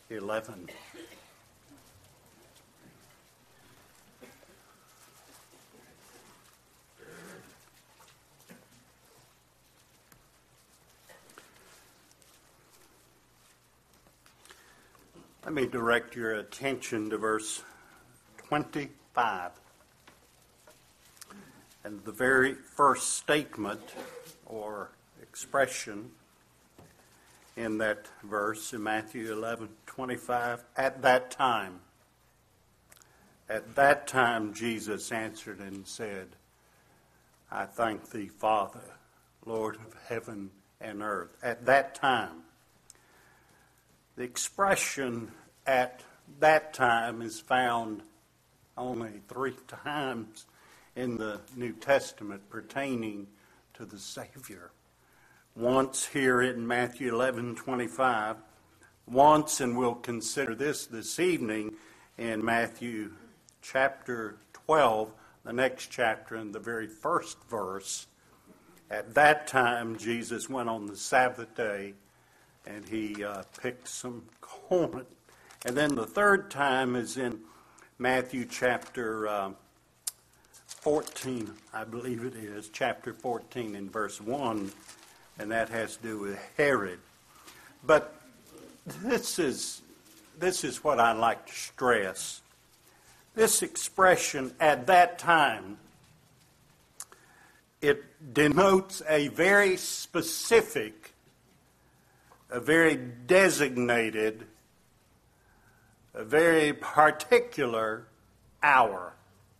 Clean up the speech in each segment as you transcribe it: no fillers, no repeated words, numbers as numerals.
11. Let me direct your attention to verse 25. And the very first statement or expression in that verse in Matthew 11:25, at that time Jesus answered and said, I thank thee, Father, Lord of heaven and earth. At that time. The expression at that time is found only 3 times in the New Testament pertaining to the Savior. Once here in Matthew 11:25, once, and we'll consider this evening, in Matthew chapter 12, the next chapter, in the very first verse. At that time, Jesus went on the Sabbath day, and he picked some corn. And then the third time is in Matthew chapter 14, I believe it is, chapter 14 in verse 1, and that has to do with Herod. But this is what I like to stress. This expression, at that time, it denotes a very specific, a very designated, a very particular hour.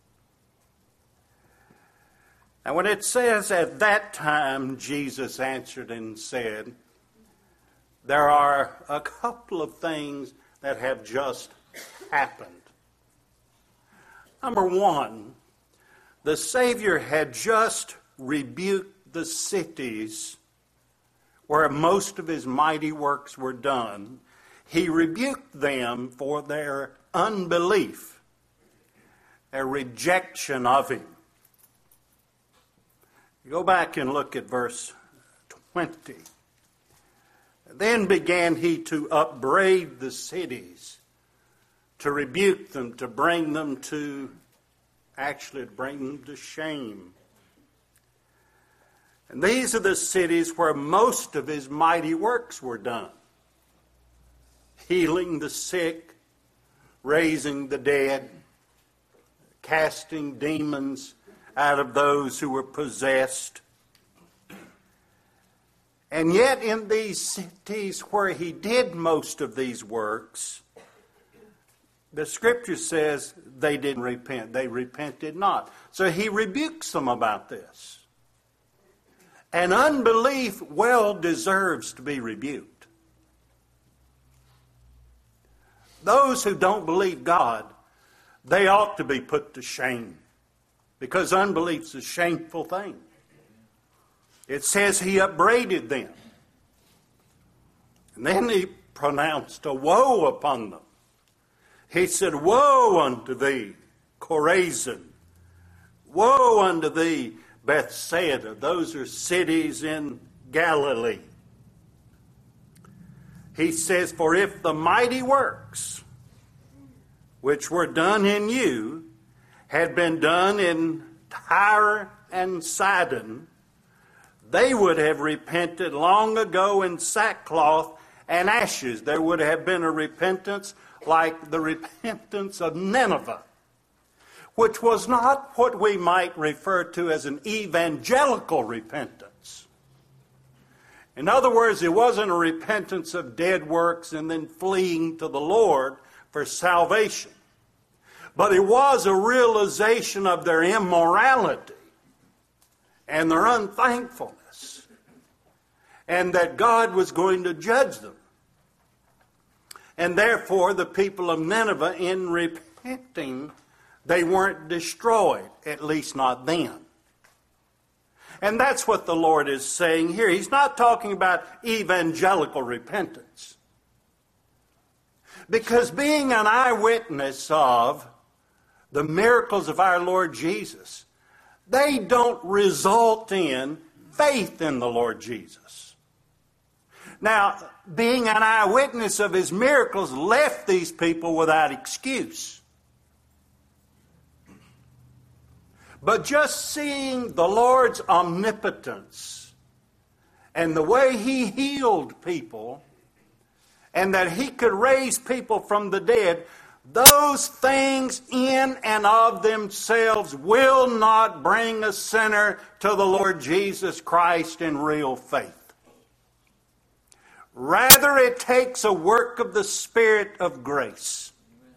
And when it says, at that time, Jesus answered and said, there are a couple of things that have just happened. Number one, the Savior had just rebuked the cities where most of his mighty works were done. He rebuked them for their unbelief, their rejection of him. Go back and look at verse 20. Then began he to upbraid the cities, to rebuke them, to bring them to shame. And these are the cities where most of his mighty works were done. Healing the sick, raising the dead, casting demons out of those who were possessed. And yet in these cities where he did most of these works, the Scripture says they didn't repent. They repented not. So he rebukes them about this. And unbelief well deserves to be rebuked. Those who don't believe God, they ought to be put to shame. Because unbelief's a shameful thing. It says he upbraided them. And then he pronounced a woe upon them. He said, woe unto thee, Chorazin. Woe unto thee, Bethsaida. Those are cities in Galilee. He says, for if the mighty works which were done in you had been done in Tyre and Sidon, they would have repented long ago in sackcloth and ashes. There would have been a repentance like the repentance of Nineveh, which was not what we might refer to as an evangelical repentance. In other words, it wasn't a repentance of dead works and then fleeing to the Lord for salvation. But it was a realization of their immorality and their unthankfulness, and that God was going to judge them. And therefore, the people of Nineveh, in repenting, they weren't destroyed, at least not then. And that's what the Lord is saying here. He's not talking about evangelical repentance. Because being an eyewitness of the miracles of our Lord Jesus, they don't result in faith in the Lord Jesus. Now, being an eyewitness of his miracles left these people without excuse. But just seeing the Lord's omnipotence and the way he healed people and that he could raise people from the dead, those things in and of themselves will not bring a sinner to the Lord Jesus Christ in real faith. Rather, it takes a work of the Spirit of grace.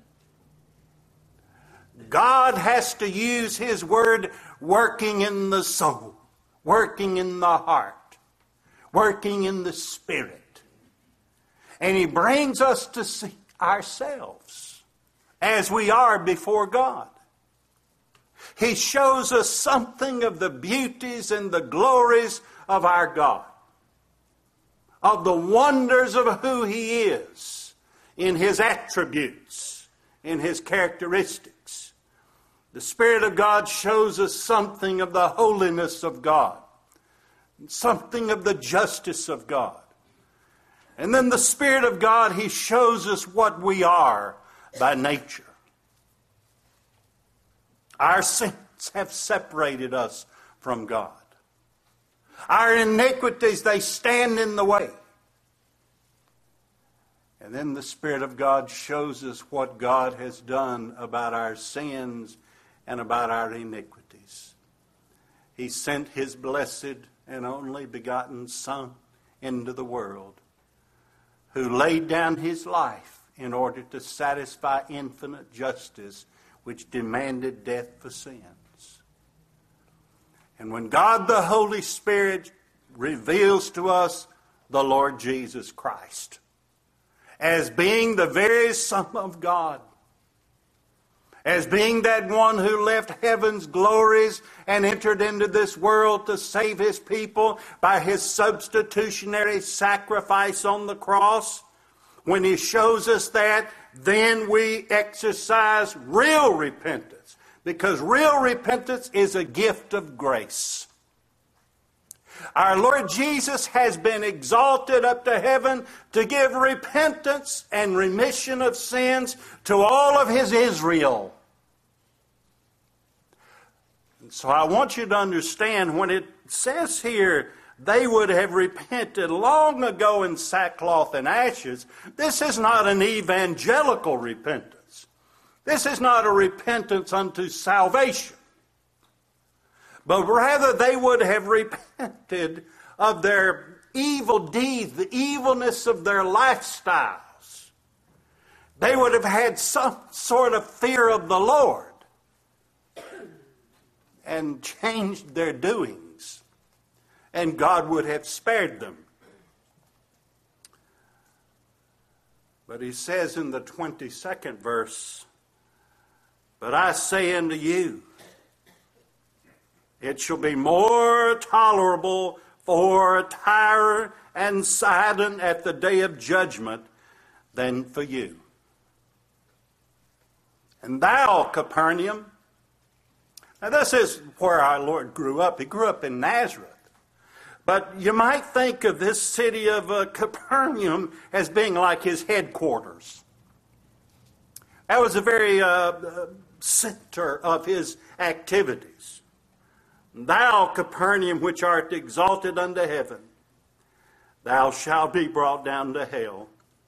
God has to use His Word working in the soul, working in the heart, working in the Spirit. And He brings us to see ourselves as we are before God. He shows us something of the beauties and the glories of our God, of the wonders of who He is in His attributes, in His characteristics. The Spirit of God shows us something of the holiness of God, something of the justice of God. And then the Spirit of God, He shows us what we are by nature. Our sins have separated us from God. Our iniquities, they stand in the way. And then the Spirit of God shows us what God has done about our sins and about our iniquities. He sent His blessed and only begotten Son into the world, who laid down His life in order to satisfy infinite justice, which demanded death for sins. And when God the Holy Spirit reveals to us the Lord Jesus Christ as being the very Son of God, as being that one who left heaven's glories and entered into this world to save His people by His substitutionary sacrifice on the cross, when He shows us that, then we exercise real repentance, because real repentance is a gift of grace. Our Lord Jesus has been exalted up to heaven to give repentance and remission of sins to all of His Israel. And so I want you to understand, when it says here, they would have repented long ago in sackcloth and ashes, this is not an evangelical repentance. This is not a repentance unto salvation. But rather they would have repented of their evil deeds, the evilness of their lifestyles. They would have had some sort of fear of the Lord and changed their doings, and God would have spared them. But He says in the 22nd verse, "But I say unto you, it shall be more tolerable for Tyre and Sidon at the day of judgment than for you. And thou, Capernaum," now this is where our Lord grew up. He grew up in Nazareth. But you might think of this city of Capernaum as being like His headquarters. That was the very center of His activities. "Thou, Capernaum, which art exalted unto heaven, thou shalt be brought down to hell.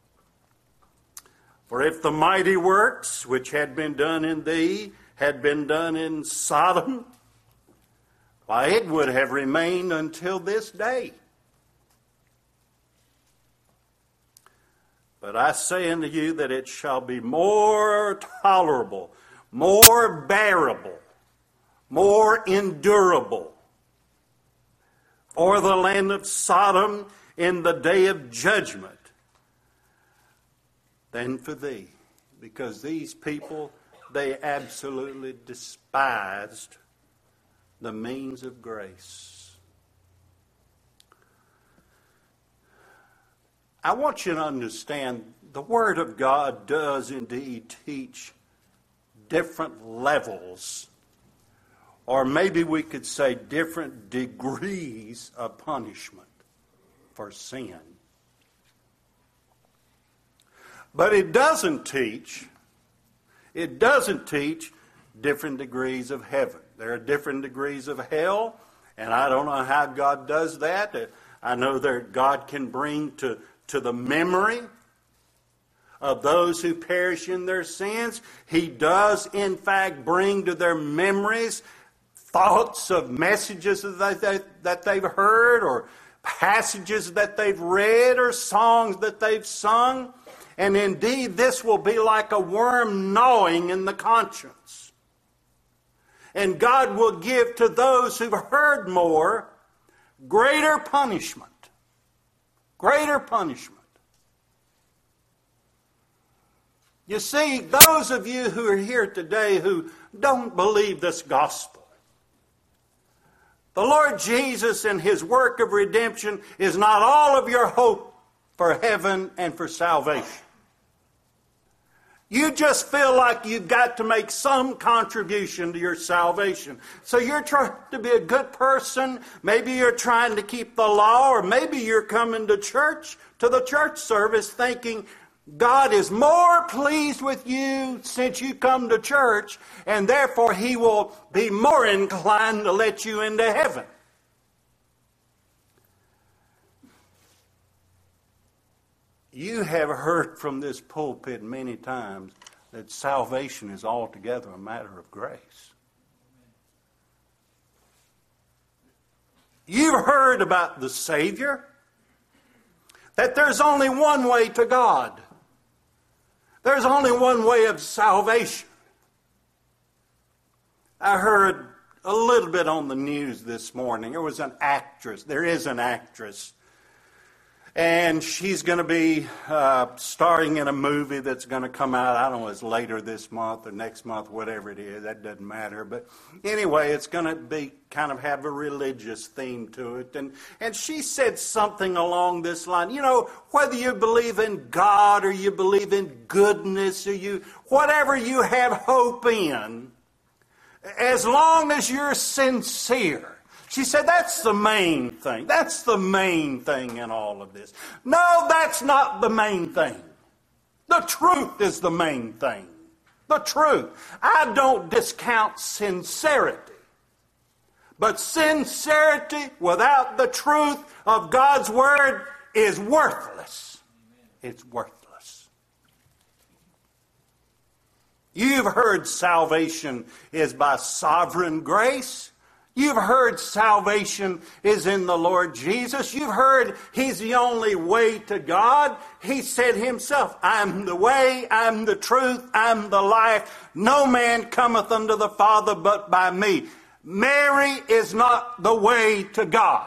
For if the mighty works which had been done in thee had been done in Sodom, why, it would have remained until this day. But I say unto you that it shall be more tolerable, more bearable, more endurable for the land of Sodom in the day of judgment than for thee." Because these people, they absolutely despised the means of grace. I want you to understand, the Word of God does indeed teach different levels, or maybe we could say different degrees of punishment for sin. But it doesn't teach different degrees of heaven. There are different degrees of hell, and I don't know how God does that. I know that God can bring to the memory of those who perish in their sins. He does, in fact, bring to their memories thoughts of messages that they've heard, or passages that they've read, or songs that they've sung. And indeed, this will be like a worm gnawing in the conscience. And God will give to those who've heard more greater punishment. Greater punishment. You see, those of you who are here today who don't believe this gospel, the Lord Jesus and His work of redemption is not all of your hope for heaven and for salvation. You just feel like you've got to make some contribution to your salvation. So you're trying to be a good person. Maybe you're trying to keep the law, or maybe you're coming to church, to the church service, thinking God is more pleased with you since you come to church, and therefore He will be more inclined to let you into heaven. You have heard from this pulpit many times that salvation is altogether a matter of grace. You've heard about the Savior, that there's only one way to God. There's only one way of salvation. I heard a little bit on the news this morning. There is an actress, and she's going to be starring in a movie that's going to come out, I don't know, it's later this month or next month, whatever it is. That doesn't matter. But anyway, it's going to be kind of have a religious theme to it. And she said something along this line. You know, whether you believe in God or you believe in goodness, or whatever you have hope in, as long as you're sincere. She said, that's the main thing. That's the main thing in all of this. No, that's not the main thing. The truth is the main thing. The truth. I don't discount sincerity. But sincerity without the truth of God's Word is worthless. It's worthless. You've heard salvation is by sovereign grace. You've heard salvation is in the Lord Jesus. You've heard He's the only way to God. He said Himself, I'm the way, I'm the truth, I'm the life. No man cometh unto the Father but by me. Mary is not the way to God.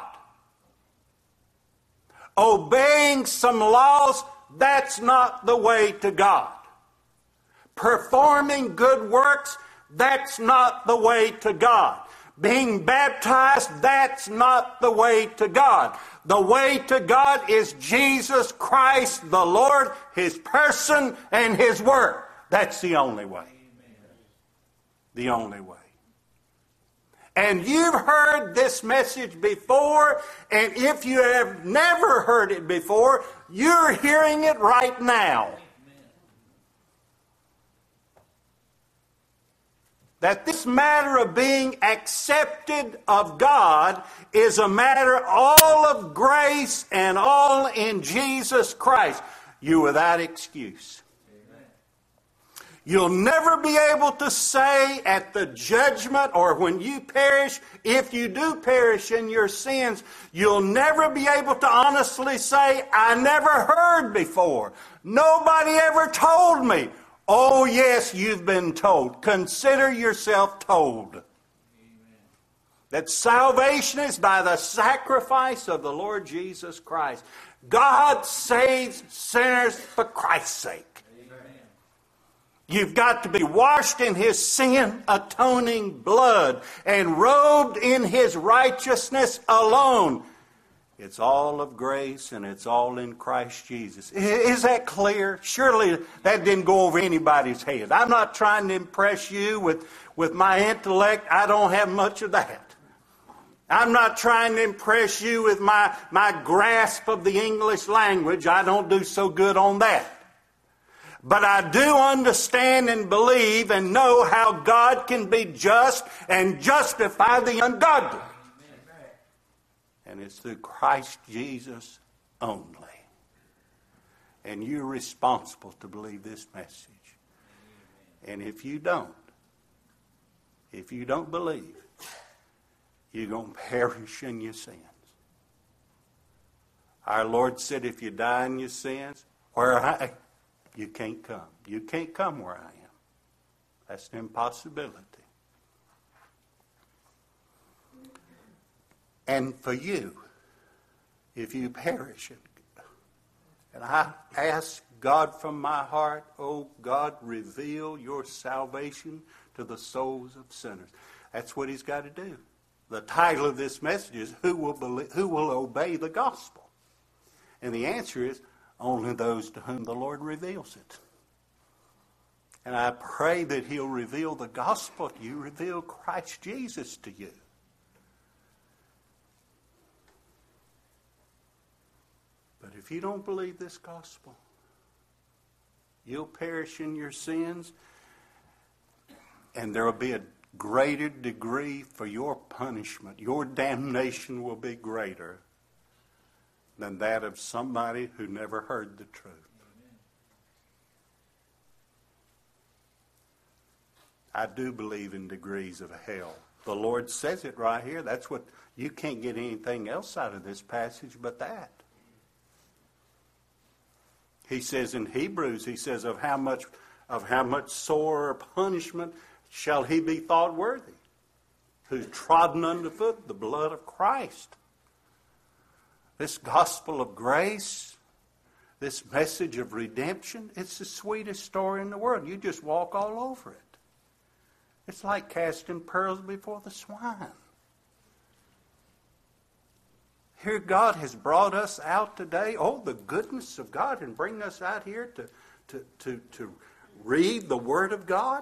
Obeying some laws, that's not the way to God. Performing good works, that's not the way to God. Being baptized, that's not the way to God. The way to God is Jesus Christ, the Lord, His person, and His word. That's the only way. The only way. And you've heard this message before, and if you have never heard it before, you're hearing it right now. That this matter of being accepted of God is a matter all of grace and all in Jesus Christ. You're without excuse. Amen. You'll never be able to say at the judgment or when you perish, if you do perish in your sins, you'll never be able to honestly say, I never heard before. Nobody ever told me. Oh, yes, you've been told. Consider yourself told. Amen. That salvation is by the sacrifice of the Lord Jesus Christ. God saves sinners for Christ's sake. Amen. You've got to be washed in His sin atoning blood and robed in His righteousness alone. It's all of grace, and it's all in Christ Jesus. Is that clear? Surely that didn't go over anybody's head. I'm not trying to impress you with my intellect. I don't have much of that. I'm not trying to impress you with my grasp of the English language. I don't do so good on that. But I do understand and believe and know how God can be just and justify the ungodly. And it's through Christ Jesus only. And you're responsible to believe this message. And if you don't believe, you're going to perish in your sins. Our Lord said, if you die in your sins, you can't come. You can't come where I am. That's an impossibility. And for you, if you perish, and I ask God from my heart, oh God, reveal your salvation to the souls of sinners. That's what He's got to do. The title of this message is, who will obey the gospel? And the answer is, only those to whom the Lord reveals it. And I pray that He'll reveal the gospel to you, reveal Christ Jesus to you. But if you don't believe this gospel, you'll perish in your sins, and there will be a greater degree for your punishment. Your damnation will be greater than that of somebody who never heard the truth. I do believe in degrees of hell. The Lord says it right here. That's what, you can't get anything else out of this passage but that. He says in Hebrews, he says, of how much sore punishment shall he be thought worthy, who's trodden underfoot the blood of Christ. This gospel of grace, this message of redemption, it's the sweetest story in the world. You just walk all over it. It's like casting pearls before the swine. Here God has brought us out today. Oh, the goodness of God, and bring us out here to read the Word of God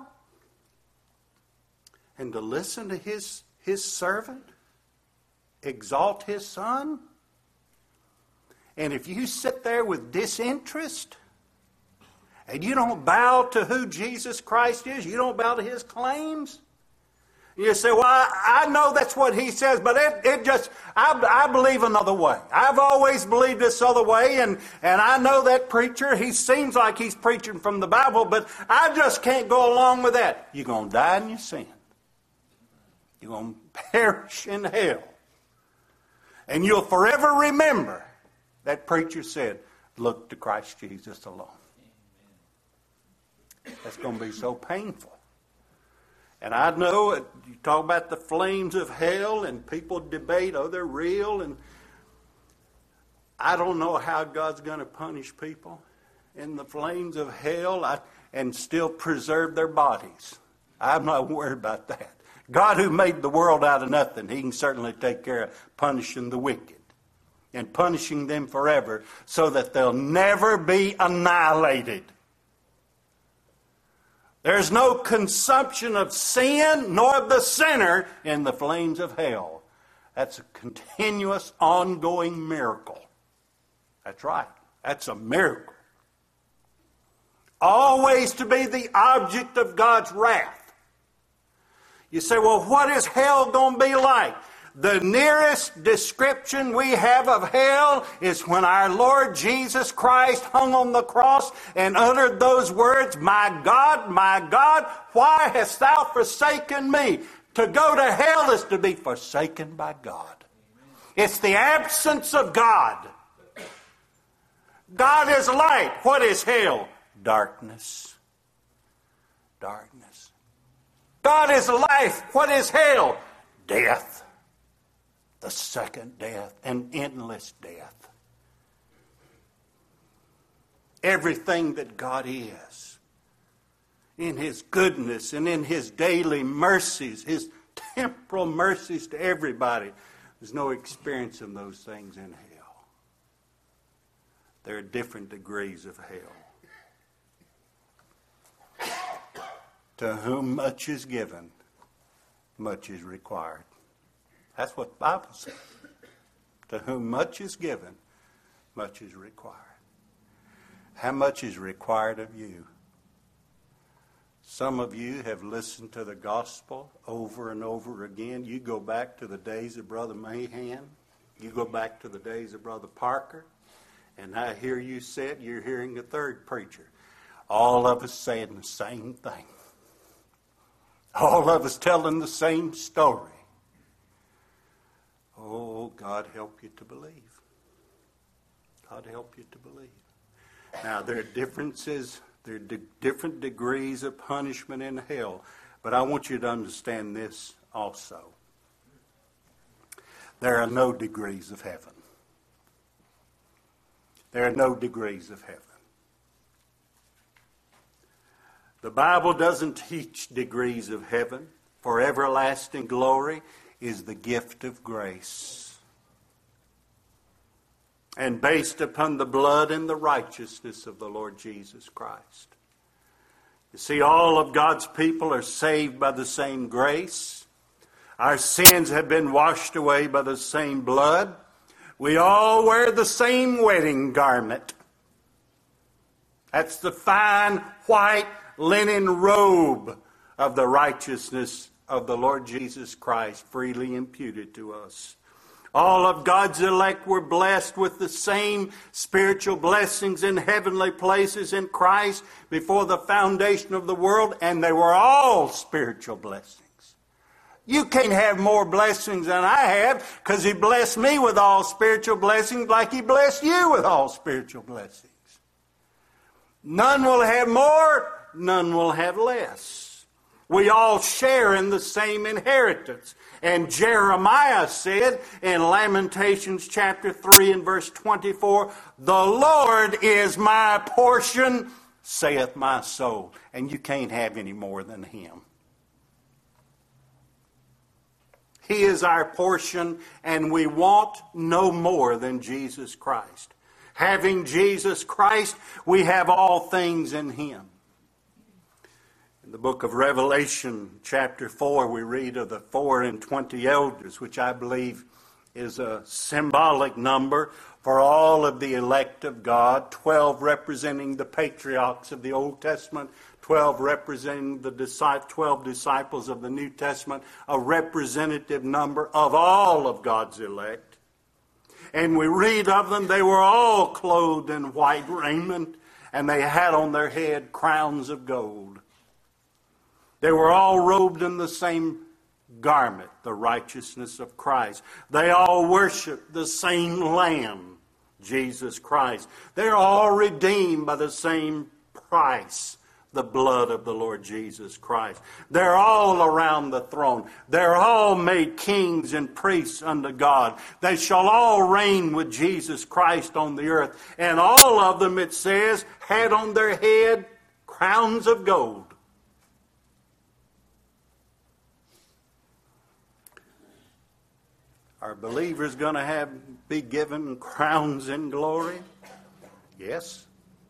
and to listen to His servant, exalt His Son. And if you sit there with disinterest and you don't bow to who Jesus Christ is, you don't bow to His claims, you say, well, I know that's what He says, but I believe another way. I've always believed this other way, and I know that preacher, he seems like he's preaching from the Bible, but I just can't go along with that. You're going to die in your sin. You're going to perish in hell. And you'll forever remember that preacher said, look to Christ Jesus alone. That's going to be so painful. And I know you talk about the flames of hell, and people debate, oh, they're real. And I don't know how God's going to punish people in the flames of hell and still preserve their bodies. I'm not worried about that. God, who made the world out of nothing, He can certainly take care of punishing the wicked and punishing them forever so that they'll never be annihilated. There's no consumption of sin nor of the sinner in the flames of hell. That's a continuous, ongoing miracle. That's right. That's a miracle. Always to be the object of God's wrath. You say, well, what is hell going to be like? The nearest description we have of hell is when our Lord Jesus Christ hung on the cross and uttered those words, my God, why hast thou forsaken me? To go to hell is to be forsaken by God. It's the absence of God. God is light. What is hell? Darkness. Darkness. God is life. What is hell? Death. The second death, an endless death. Everything that God is, in His goodness and in His daily mercies, His temporal mercies to everybody, there's no experience of those things in hell. There are different degrees of hell. To whom much is given, much is required. That's what the Bible says. To whom much is given, much is required. How much is required of you? Some of you have listened to the gospel over and over again. You go back to the days of Brother Mahan. You go back to the days of Brother Parker. And I hear you say it, you're hearing a third preacher. All of us saying the same thing. All of us telling the same story. Oh, God help you to believe. God help you to believe. Now, there are differences. There are different degrees of punishment in hell. But I want you to understand this also. There are no degrees of heaven. There are no degrees of heaven. The Bible doesn't teach degrees of heaven, for everlasting glory is the gift of grace, and based upon the blood and the righteousness of the Lord Jesus Christ. You see, all of God's people are saved by the same grace. Our sins have been washed away by the same blood. We all wear the same wedding garment. That's the fine white linen robe of the righteousness of the Lord Jesus Christ, freely imputed to us. All of God's elect were blessed with the same spiritual blessings in heavenly places in Christ before the foundation of the world, and they were all spiritual blessings. You can't have more blessings than I have, because He blessed me with all spiritual blessings like He blessed you with all spiritual blessings. None will have more, none will have less. We all share in the same inheritance. And Jeremiah said in Lamentations chapter 3 and verse 24, "The Lord is my portion, saith my soul." And you can't have any more than Him. He is our portion, and we want no more than Jesus Christ. Having Jesus Christ, we have all things in Him. In the book of Revelation, chapter 4, we read of the 24 elders, which I believe is a symbolic number for all of the elect of God, 12 representing the patriarchs of the Old Testament, 12 representing the 12 disciples of the New Testament, a representative number of all of God's elect. And we read of them, they were all clothed in white raiment, and they had on their head crowns of gold. They were all robed in the same garment, the righteousness of Christ. They all worshiped the same Lamb, Jesus Christ. They're all redeemed by the same price, the blood of the Lord Jesus Christ. They're all around the throne. They're all made kings and priests unto God. They shall all reign with Jesus Christ on the earth. And all of them, it says, had on their head crowns of gold. Are believers going to be given crowns in glory? Yes.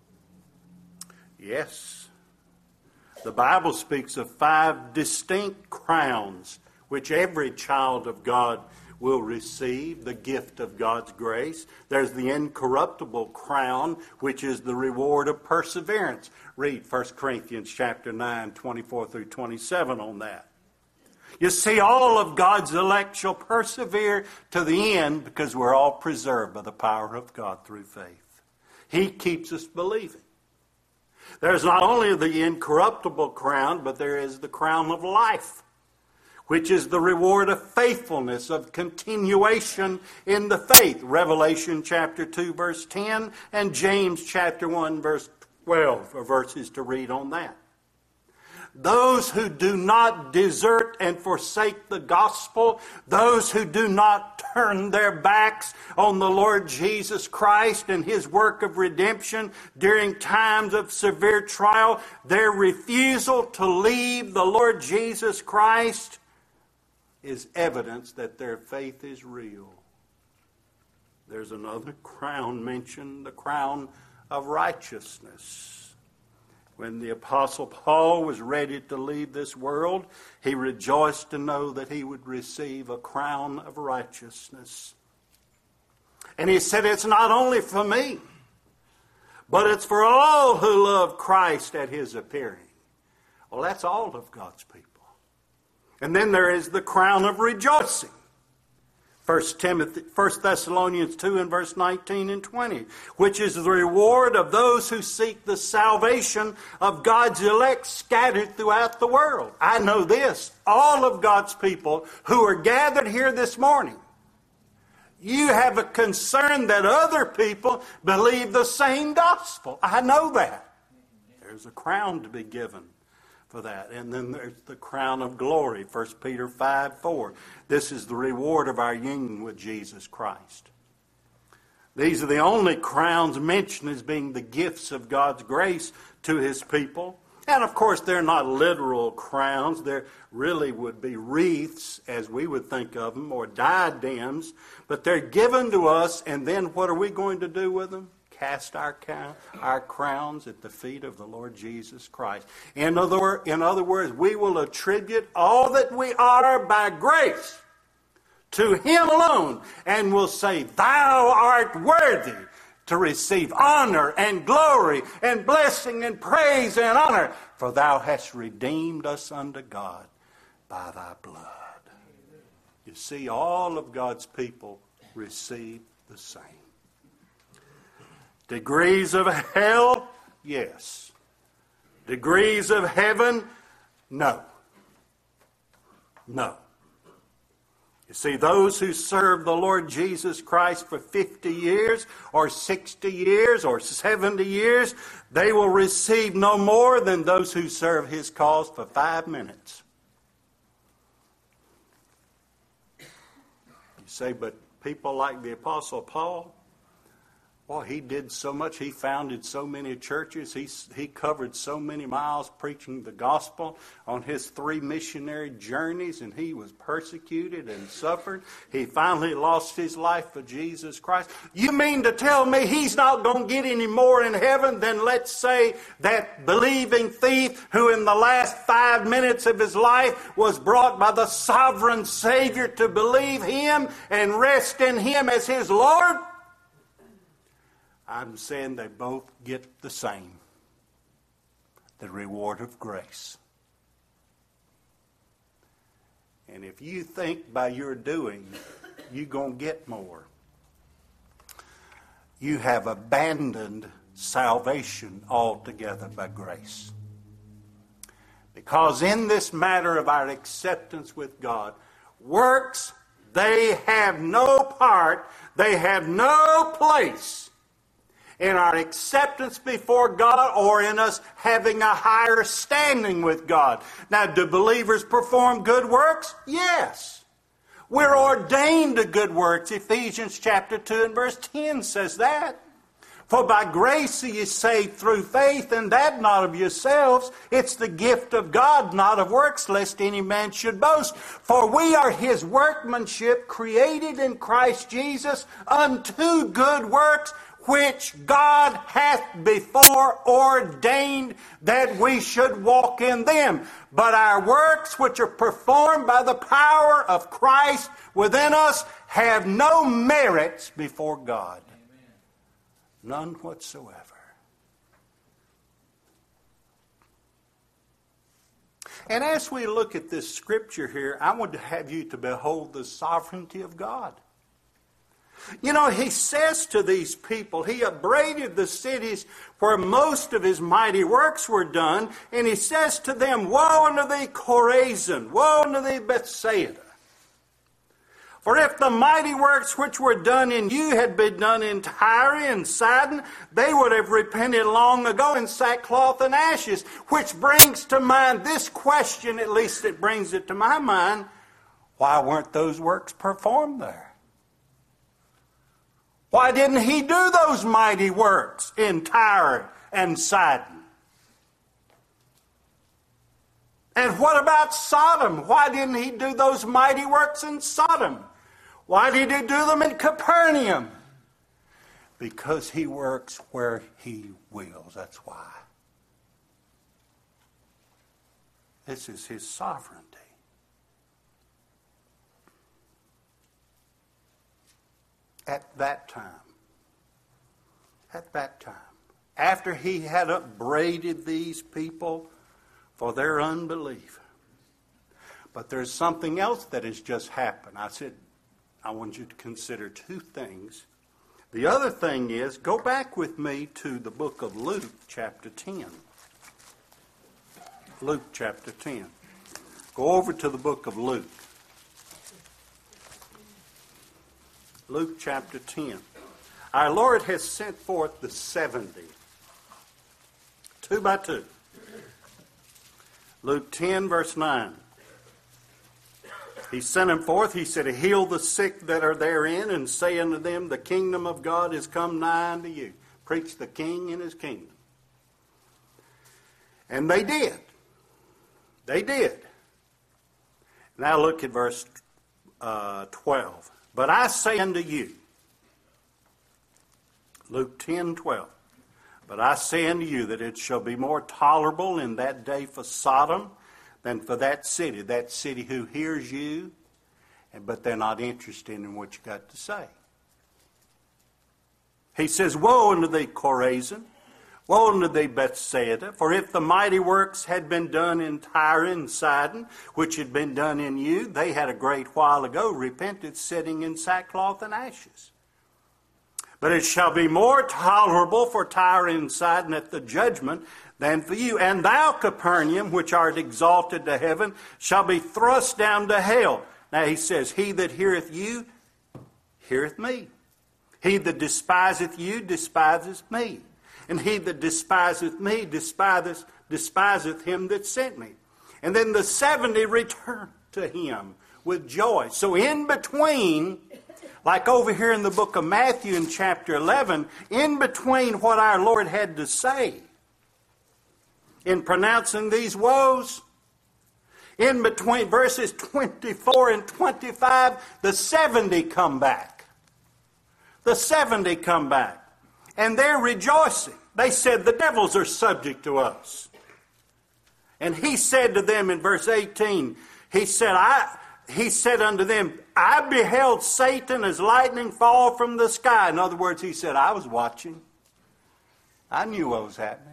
Yes. The Bible speaks of 5 distinct crowns which every child of God will receive, the gift of God's grace. There's the incorruptible crown, which is the reward of perseverance. Read 1 Corinthians chapter 9, 24 through 27 on that. You see, all of God's elect shall persevere to the end because we're all preserved by the power of God through faith. He keeps us believing. There's not only the incorruptible crown, but there is the crown of life, which is the reward of faithfulness, of continuation in the faith. Revelation chapter 2, verse 10, and James chapter 1, verse 12 are verses to read on that. Those who do not desert and forsake the gospel, those who do not turn their backs on the Lord Jesus Christ and His work of redemption during times of severe trial, their refusal to leave the Lord Jesus Christ is evidence that their faith is real. There's another crown mentioned, the crown of righteousness. When the Apostle Paul was ready to leave this world, he rejoiced to know that he would receive a crown of righteousness. And he said, it's not only for me, but it's for all who love Christ at His appearing. Well, that's all of God's people. And then there is the crown of rejoicing. 1 Thessalonians 2 and verse 19 and 20, which is the reward of those who seek the salvation of God's elect scattered throughout the world. I know this, all of God's people who are gathered here this morning, you have a concern that other people believe the same gospel. I know that. There's a crown to be given for that. And then there's the crown of glory, 1 Peter 5:4. This is the reward of our union with Jesus Christ. These are the only crowns mentioned as being the gifts of God's grace to His people. And of course, they're not literal crowns. They really would be wreaths, as we would think of them, or diadems. But they're given to us, and then what are we going to do with them? Cast our crowns at the feet of the Lord Jesus Christ. In other words, we will attribute all that we are by grace to Him alone, and will say, Thou art worthy to receive honor and glory and blessing and praise and honor, for Thou hast redeemed us unto God by Thy blood. You see, all of God's people receive the same. Degrees of hell? Yes. Degrees of heaven? No. No. You see, those who serve the Lord Jesus Christ for 50 years or 60 years or 70 years, they will receive no more than those who serve His cause for 5 minutes. You say, but people like the Apostle Paul, well, he did so much. He founded so many churches. He covered so many miles preaching the gospel on his 3 missionary journeys, and he was persecuted and suffered. He finally lost his life for Jesus Christ. You mean to tell me he's not going to get any more in heaven than, let's say, that believing thief who in the last 5 minutes of his life was brought by the sovereign Savior to believe Him and rest in Him as his Lord? I'm saying they both get the same, the reward of grace. And if you think by your doing you're going to get more, you have abandoned salvation altogether by grace. Because in this matter of our acceptance with God, works, they have no part, they have no place in our acceptance before God or in us having a higher standing with God. Now, do believers perform good works? Yes. We're ordained to good works. Ephesians chapter 2 and verse 10 says that. For by grace are you saved through faith, and that not of yourselves. It's the gift of God, not of works, lest any man should boast. For we are His workmanship, created in Christ Jesus unto good works, which God hath before ordained that we should walk in them. But our works, which are performed by the power of Christ within us, have no merits before God. None whatsoever. And as we look at this scripture here, I want to have you to behold the sovereignty of God. You know, He says to these people, He upbraided the cities where most of His mighty works were done, and He says to them, Woe unto thee, Chorazin! Woe unto thee, Bethsaida! For if the mighty works which were done in you had been done in Tyre and Sidon, they would have repented long ago in sackcloth and ashes. Which brings to mind this question, at least it brings it to my mind, why weren't those works performed there? Why didn't He do those mighty works in Tyre and Sidon? And what about Sodom? Why didn't He do those mighty works in Sodom? Why did He do them in Capernaum? Because He works where He wills. That's why. This is His sovereignty. At that time, after He had upbraided these people for their unbelief. But there's something else that has just happened. I said, I want you to consider two things. The other thing is, go back with me to the book of Luke, chapter 10. Luke, chapter 10. Go over to the book of Luke. Luke, chapter 10. Our Lord has sent forth the 70, 2 by 2. Luke 10, verse 9. He sent them forth. He said, heal the sick that are therein, and say unto them, the kingdom of God is come nigh unto you. Preach the King and his kingdom. And they did. They did. Now look at verse 12. But I say unto you, Luke 10:12. But I say unto you that it shall be more tolerable in that day for Sodom than for that city who hears you, but they're not interested in what you got to say. He says, woe unto thee, Chorazin! Woe unto thee, Bethsaida! For if the mighty works had been done in Tyre and Sidon, which had been done in you, they had a great while ago repented, sitting in sackcloth and ashes. But it shall be more tolerable for Tyre and Sidon at the judgment than for you. And thou, Capernaum, which art exalted to heaven, shall be thrust down to hell. Now he says, he that heareth you, heareth me. He that despiseth you, despiseth me. And he that despiseth me, despiseth him that sent me. And then the 70 returned to him with joy. So in between, like over here in the book of Matthew in chapter 11, in between what our Lord had to say in pronouncing these woes, in between verses 24 and 25, the 70 come back. The 70 come back. And they're rejoicing. They said, the devils are subject to us. And he said to them in verse 18, he said unto them, I beheld Satan as lightning fall from the sky. In other words, he said, I was watching. I knew what was happening.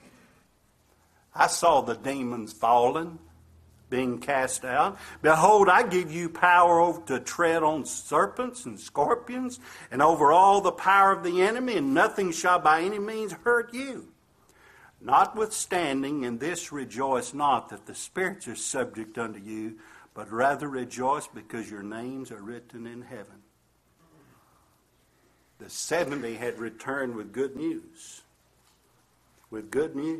I saw the demons falling, being cast out. Behold, I give you power to tread on serpents and scorpions, and over all the power of the enemy, and nothing shall by any means hurt you. Notwithstanding, in this rejoice not that the spirits are subject unto you, but rather rejoice because your names are written in heaven. The 70 had returned with good news. With good news.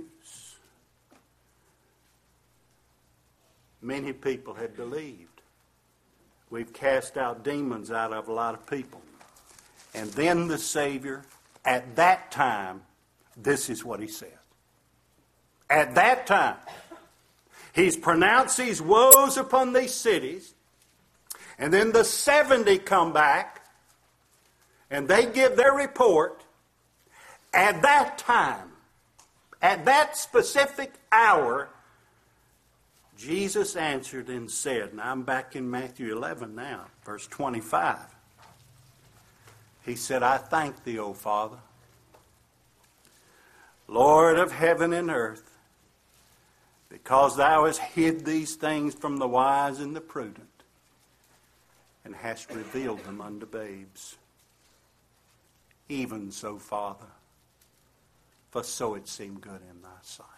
Many people had believed. We've cast out demons out of a lot of people. And then the Savior, at that time, this is what he said. At that time, he's pronounced these woes upon these cities. And then the 70 come back and they give their report. At that time, at that specific hour, Jesus answered and said, and I'm back in Matthew 11 now, verse 25. He said, I thank thee, O Father, Lord of heaven and earth, because thou hast hid these things from the wise and the prudent, and hast revealed them unto babes. Even so, Father, for so it seemed good in thy sight.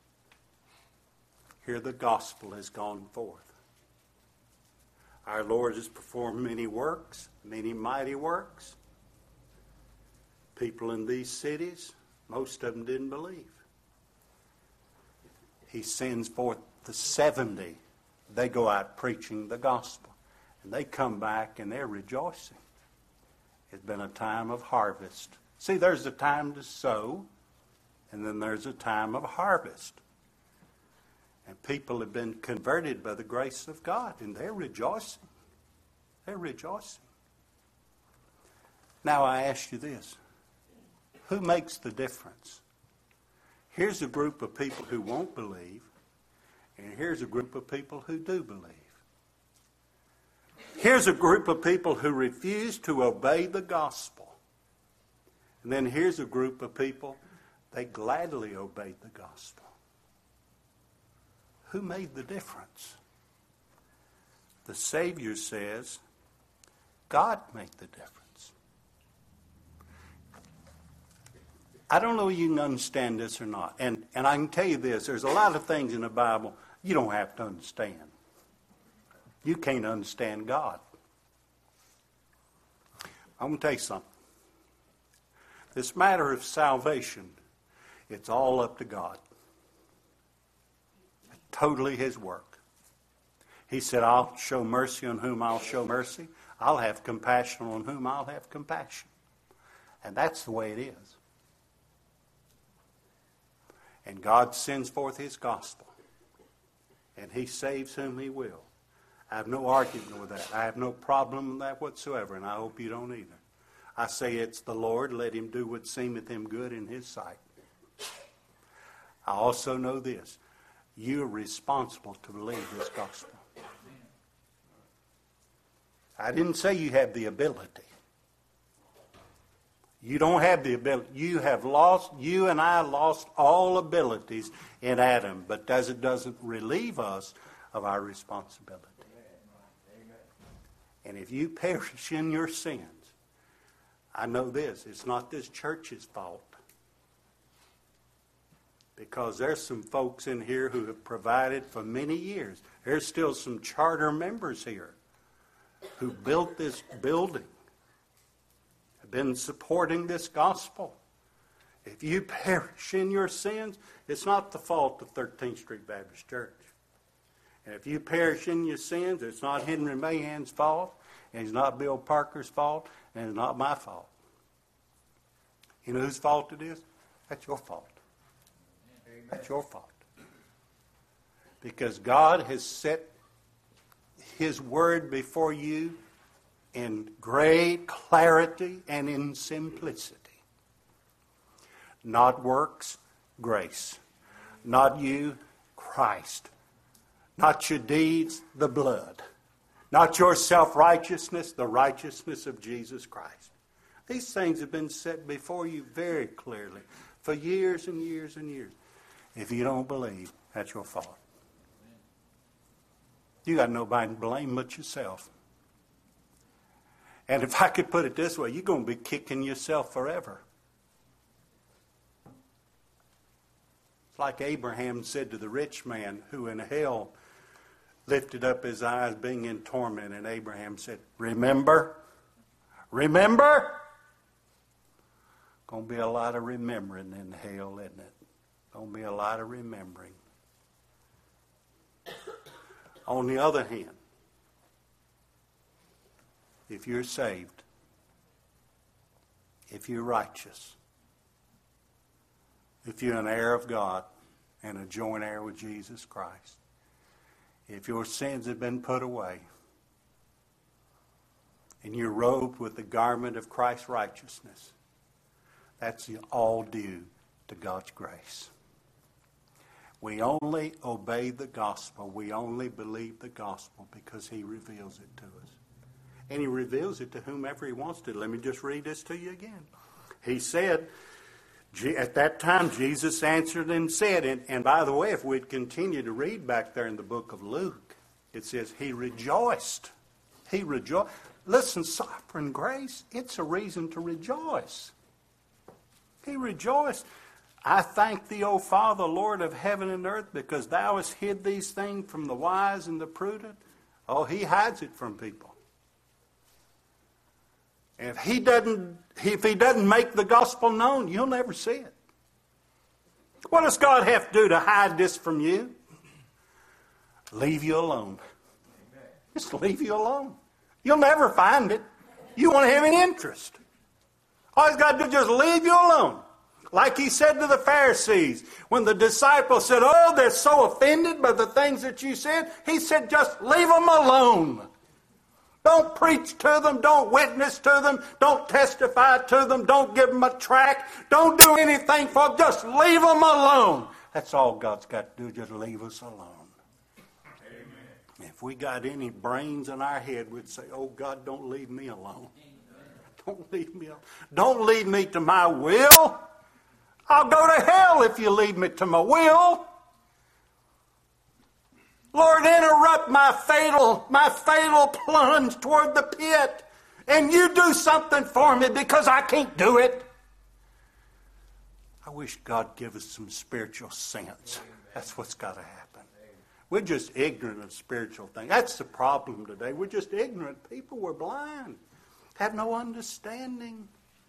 Here the gospel has gone forth. Our Lord has performed many works, many mighty works. People in these cities, most of them didn't believe. He sends forth the 70. They go out preaching the gospel. And they come back and they're rejoicing. It's been a time of harvest. See, there's a time to sow, and then there's a time of harvest. And people have been converted by the grace of God, and they're rejoicing. They're rejoicing. Now I ask you this. Who makes the difference? Here's a group of people who won't believe, and here's a group of people who do believe. Here's a group of people who refuse to obey the gospel. And then here's a group of people, they gladly obeyed the gospel. Who made the difference? The Savior says, God made the difference. I don't know if you can understand this or not. And I can tell you this, there's a lot of things in the Bible you don't have to understand. You can't understand God. I'm going to tell you something. This matter of salvation, it's all up to God. Totally His work. He said, I'll show mercy on whom I'll show mercy. I'll have compassion on whom I'll have compassion. And that's the way it is. And God sends forth His gospel. And He saves whom He will. I have no argument with that. I have no problem with that whatsoever, and I hope you don't either. I say it's the Lord. Let Him do what seemeth Him good in His sight. I also know this. You are responsible to believe this gospel. I didn't say you have the ability. You don't have the ability. You and I lost all abilities in Adam, but it doesn't relieve us of our responsibility. And if you perish in your sins, I know this, it's not this church's fault. Because there's some folks in here who have provided for many years. There's still some charter members here who built this building, have been supporting this gospel. If you perish in your sins, it's not the fault of 13th Street Baptist Church. And if you perish in your sins, it's not Henry Mahan's fault, and it's not Bill Parker's fault, and it's not my fault. You know whose fault it is? That's your fault. Amen. That's your fault. Because God has set His word before you in great clarity and in simplicity. Not works, grace. Not you, Christ. Not your deeds, the blood. Not your self-righteousness, the righteousness of Jesus Christ. These things have been set before you very clearly for years and years and years. If you don't believe, that's your fault. You got nobody to blame but yourself. And if I could put it this way, you're going to be kicking yourself forever. It's like Abraham said to the rich man who in hell lifted up his eyes being in torment, and Abraham said, remember? Remember? Going to be a lot of remembering in hell, isn't it? Going to be a lot of remembering. On the other hand, if you're saved, if you're righteous, if you're an heir of God and a joint heir with Jesus Christ, if your sins have been put away and you're robed with the garment of Christ's righteousness, that's all due to God's grace. We only obey the gospel. We only believe the gospel because He reveals it to us. And He reveals it to whomever He wants to. Let me just read this to you again. He said, at that time, Jesus answered and said, and by the way, if we'd continue to read back there in the book of Luke, it says, He rejoiced. He rejoiced. Listen, sovereign grace, it's a reason to rejoice. He rejoiced. I thank Thee, O Father, Lord of heaven and earth, because Thou hast hid these things from the wise and the prudent. Oh, He hides it from people. And if He doesn't make the gospel known, you'll never see it. What does God have to do to hide this from you? Leave you alone. Amen. Just leave you alone. You'll never find it. You won't have any interest. All He's got to do is just leave you alone. Like He said to the Pharisees, when the disciples said, oh, they're so offended by the things that you said, He said, just leave them alone. Don't preach to them. Don't witness to them. Don't testify to them. Don't give them a tract. Don't do anything for them. Just leave them alone. That's all God's got to do, just leave us alone. Amen. If we got any brains in our head, we'd say, oh, God, don't leave me alone. Don't leave me alone. Don't lead me to my will. I'll go to hell if you lead me to my will. Lord, interrupt my fatal plunge toward the pit. And you do something for me because I can't do it. I wish God give us some spiritual sense. That's what's got to happen. We're just ignorant of spiritual things. That's the problem today. We're just ignorant people. We're blind. Have no understanding.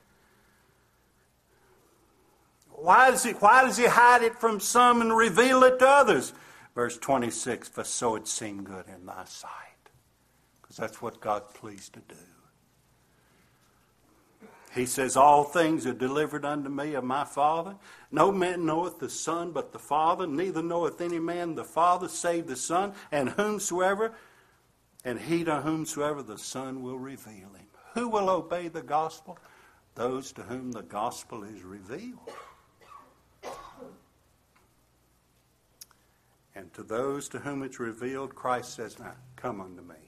Why does he hide it from some and reveal it to others? Verse 26, for so it seemed good in thy sight. Because that's what God's pleased to do. He says, all things are delivered unto me of my Father. No man knoweth the Son but the Father, neither knoweth any man the Father save the Son, and he to whomsoever the Son will reveal him. Who will obey the gospel? Those to whom the gospel is revealed. And to those to whom it's revealed, Christ says, now, come unto me.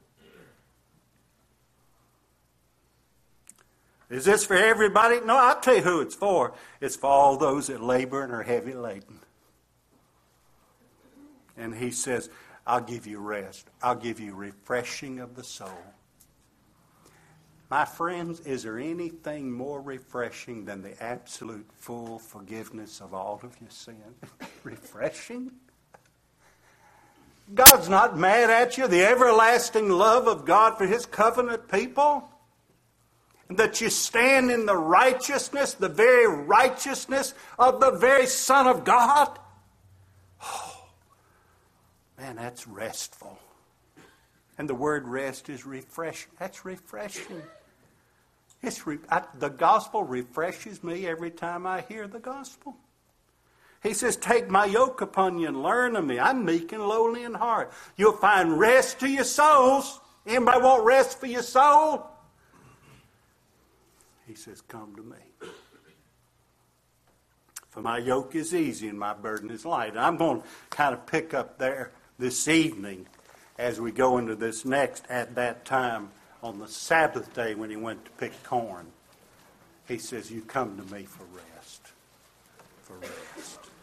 Is this for everybody? No, I'll tell you who it's for. It's for all those that labor and are heavy laden. And he says, I'll give you rest. I'll give you refreshing of the soul. My friends, is there anything more refreshing than the absolute full forgiveness of all of your sin? Refreshing? God's not mad at you. The everlasting love of God for His covenant people. That you stand in the righteousness, the very righteousness of the very Son of God. Oh, man, that's restful. And the word rest is refreshing. That's refreshing. The gospel refreshes me every time I hear the gospel. He says, take my yoke upon you and learn of me. I'm meek and lowly in heart. You'll find rest to your souls. Anybody want rest for your soul? He says, come to me. For my yoke is easy and my burden is light. And I'm going to kind of pick up there this evening as we go into this next. At that time, on the Sabbath day when he went to pick corn, he says, you come to me for rest. For rest.